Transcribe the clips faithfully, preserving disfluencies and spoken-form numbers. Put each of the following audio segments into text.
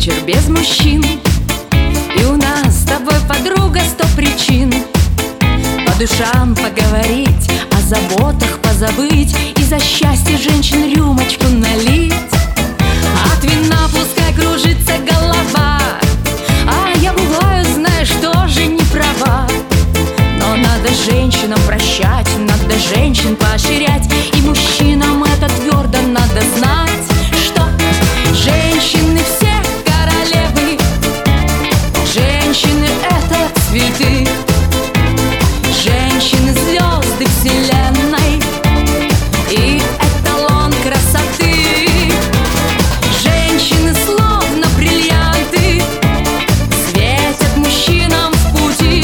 вечер без мужчин, и у нас с тобой, подруга, сто причин по душам поговорить, о заботах позабыть и за счастье женщин рюмочку налить. От вина пускай кружится голова, а я бываю, знаешь, тоже не права. Но надо женщинам прощать, надо женщин поощрять, и мужчинам это твердо надо знать, что женщины все королевы, женщины это цветы, женщины звезды вселенной и эталон красоты. Женщины словно бриллианты светят мужчинам в пути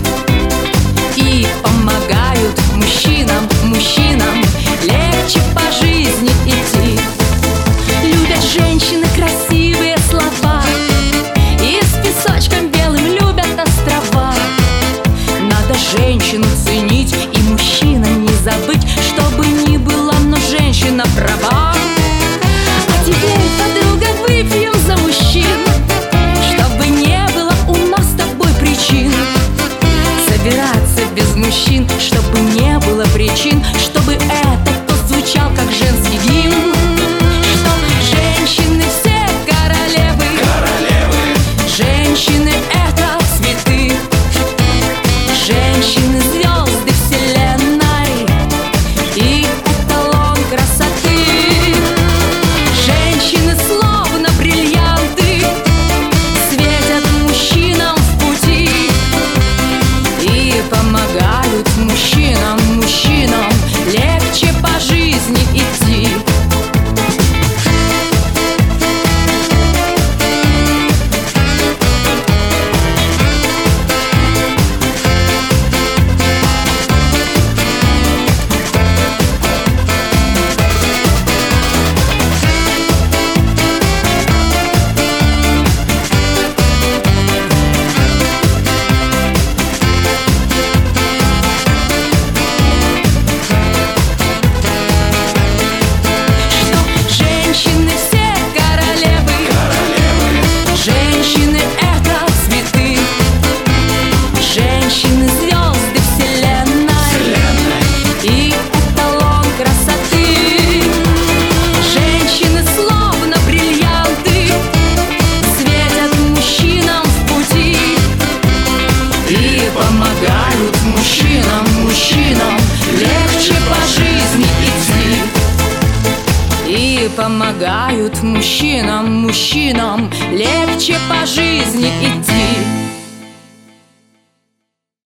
и помогают мужчинам, мужчинам легче по жизни идти. Любят женщины красивые слова и с песочком белым любят острова. Надо женщину ценить и мужчинам не забыть, чтобы ни было, но женщина права. А теперь, подруга, выпьем за мужчин, чтобы не было у нас с тобой причин собираться без мужчин, чтобы не было причин, чтобы этот тост звучал как женский гимн. Что женщины все королевы, королевы. Женщины это цветы, женщины звезды вселенной и эталон красоты. Женщины словно бриллианты светят мужчинам в пути и помогают мужчинам, мужчинам легче по жизни идти. Женщины звезды вселенной и эталон красоты. Женщины словно бриллианты светят мужчинам в пути и помогают мужчинам, мужчинам легче по жизни идти. И помогают мужчинам, мужчинам легче по жизни идти.